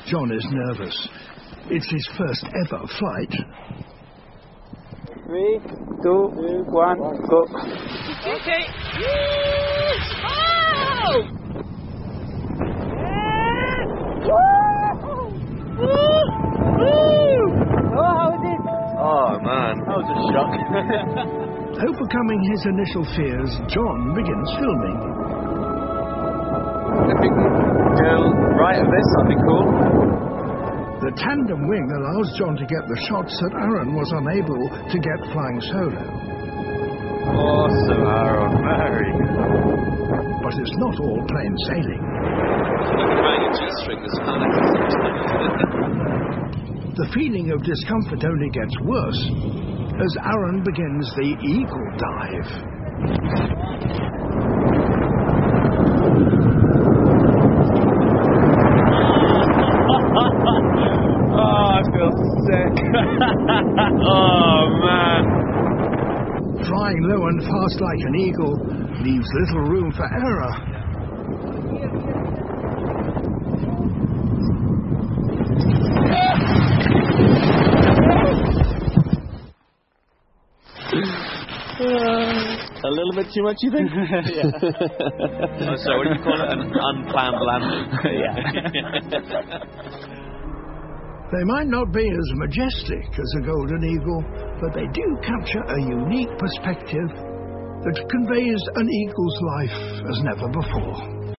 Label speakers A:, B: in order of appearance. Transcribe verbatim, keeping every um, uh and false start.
A: John is nervous. It's his first ever flight.
B: Three, two, one, go.
C: Okay. Oh! Woo! Woo!
B: Oh, how is it?
D: Oh, man.
B: That was a shock.
A: Overcoming his initial fears, John begins filming.
D: If we can go right of this, that'd be cool.
A: The tandem wing allows John to get the shots that Aaron was unable to get flying solo.
D: Awesome, Aaron. Very good.
A: But it's not all plain sailing.
D: Wearing a G-string this panic.
A: The feeling of discomfort only gets worse as Aaron begins the eagle dive.
D: Oh, I feel sick. Oh, man.
A: Flying low and fast like an eagle leaves little room for error.
D: A little bit too much, you think? Yeah. Oh, so what do you call it? An unplanned landing?
A: Yeah. They might not be as majestic as a golden eagle, but they do capture a unique perspective that conveys an eagle's life as never before.